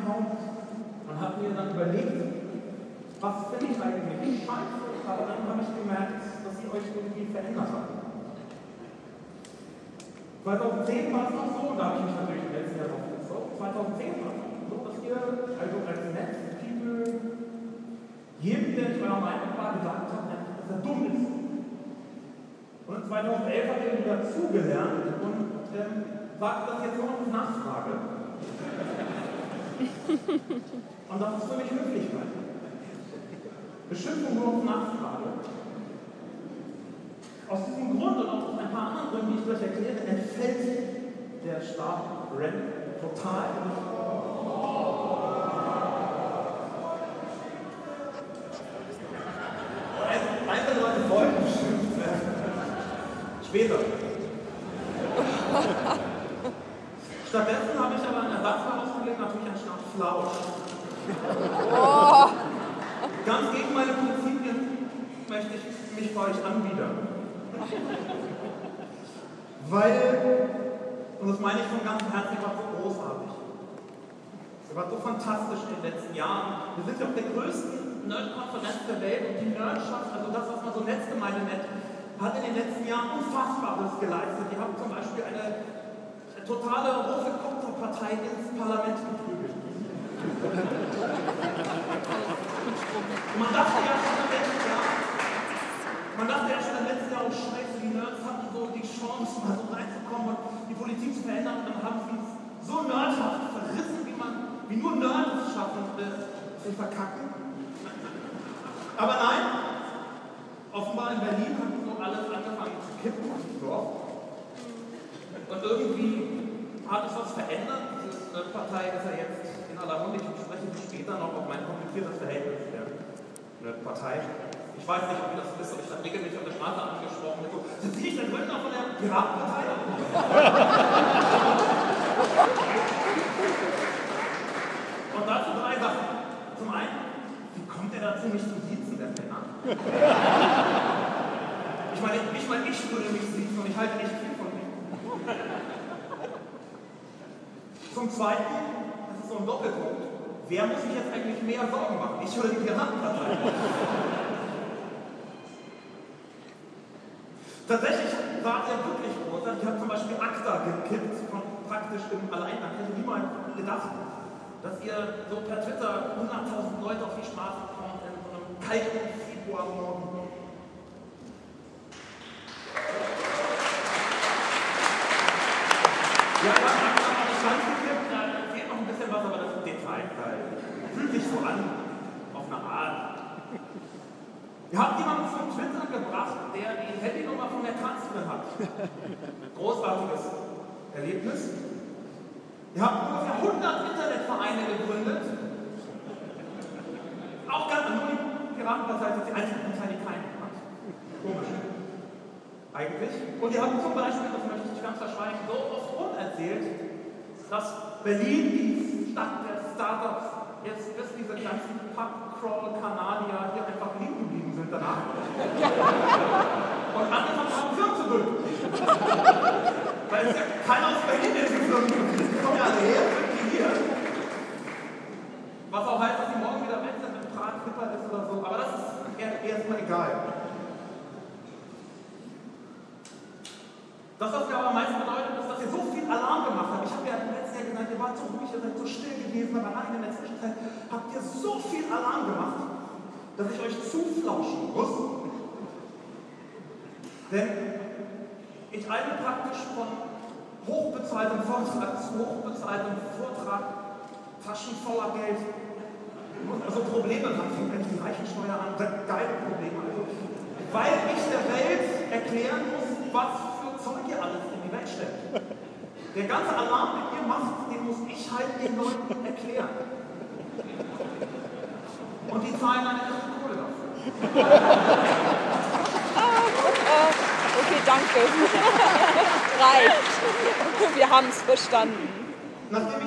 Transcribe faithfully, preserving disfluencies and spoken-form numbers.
Account und habe mir dann überlegt, was finde ich eigentlich scheiße, aber dann habe ich gemerkt, dass sie euch irgendwie verändert hat. zweitausendzehn war es noch so, und da habe ich mich natürlich im letzten Jahr drauf bezogen, zweitausendzehn war es so, dass ihr also als Netzpeople jedem, der nicht eurer Meinung war, gesagt habt, dass er dumm ist. Und zweitausendelf habt ihr wieder zugelernt und ähm, sagt das jetzt nur noch auf Nachfrage. Und das ist für mich Höflichkeit. Beschimpfung nur auf Nachfrage. Aus diesem Grund und auch aus ein paar anderen Gründen, die ich euch erkläre, entfällt der Staat Rent total. Einzelne Leute wollen beschimpft werden. Später. Stattdessen habe ich aber einen Ersatz herausgelegt, natürlich einen Staat Flausch. Oh. Ganz gegen meine Prinzipien möchte ich mich bei euch anbiedern. Weil, und das meine ich von ganzem Herzen, ihr wart so großartig. Ihr wart so fantastisch in den letzten Jahren. Wir sind ja auf der größten Nerd-Konferenz der Welt und die Nerdschaft, also das, was man so Netzgemeinde nennt, hat in den letzten Jahren Unfassbares geleistet. Ihr habt zum Beispiel eine, eine totale Rote-Kopter-Partei ins Parlament geprügelt. Man dachte ja schon im letzten Jahr, man dachte ja schon im letzten Jahr, oh Scheiße, die Nerds hatten so die Chance, mal so reinzukommen und die Politik zu verändern, und dann haben sie es so nerdhaft verrissen, wie man, wie nur Nerds es schaffen, äh, zu verkacken. Aber nein, offenbar in Berlin hat so alles angefangen zu kippen. So. Und irgendwie hat es was verändert. Diese Nerdpartei ist ja jetzt in aller Munde. Ich spreche später noch auf mein kompliziertes Verhältnis der Nerdpartei. Ich weiß nicht, ob ihr das wisst, aber ich habe regelmäßig auf der Straße angesprochen. So, sind Sie nicht der Gründer von der Piratenpartei? Und dazu drei Sachen. Zum einen, wie kommt er dazu, mich zu siezen, der Penner? Ich meine, nicht mal ich würde mich siezen und ich halte nicht viel von ihm. Zum Zweiten, das ist so ein Doppelpunkt. Wer muss sich jetzt eigentlich mehr Sorgen machen? Ich oder die Piratenpartei? Tatsächlich war er wirklich groß. Ich habe zum Beispiel ACTA gekippt, von praktisch im Alleingang. Ich hätte niemals gedacht, dass ihr so per Twitter hunderttausend Leute auf die Straße kommt in so einem kalten Februarmorgen. Ja, ich habe ACTA noch nicht ganz gekippt, da fehlt noch ein bisschen was, aber das ist ein Detail. Fühlt sich so an, auf eine Art. Ihr habt jemanden von Twitter gebracht, der die Handynummer von der Kanzlerin hat. Großartiges Erlebnis. Ihr habt ungefähr hundert Internetvereine gegründet. Auch ganz nur die Piratenpartei ist die einzige Partei, die keinen hat. Komisch. Eigentlich. Und ihr habt zum Beispiel, das möchte ich nicht ganz verschweigen, so oft rum erzählt, dass Berlin, die Stadt der Startups, jetzt bis diese ganzen Pub-Crawl-Kanadier hier einfach liegen geblieben sind danach. Und angefangen haben, Firmen zu gründen. Weil es ja keiner aus Berlin ist, die Firmen gründen. Die kommen ja alle her, sind die hier. Was auch heißt, dass die morgen wieder weg sind, wenn Prag hipper ist oder so. Aber das ist erstmal egal. Das, was mir aber am meisten bedeutet, ist, dass ihr so viel Alarm gemacht habt. Ich habe ja im letzten Jahr gesagt, ihr wart so ruhig, ihr seid so still gewesen, aber nein, in der Zwischenzeit habt ihr so viel Alarm gemacht, dass ich euch zuflauschen muss. Denn ich eile praktisch von hochbezahltem Vortrag zu hochbezahltem Vortrag, Taschen voller Geld, also Probleme haben, fängt die Reichensteuer an, geile Probleme. Also, weil ich der Welt erklären muss, was für Zeug ihr alles in die Welt stellt. Der ganze Alarm, den ihr macht, den muss ich halt den Leuten erklären. Und die zahlen eine erste Kohle dafür. Okay, danke. Reicht. Wir haben es verstanden. Nachdem ich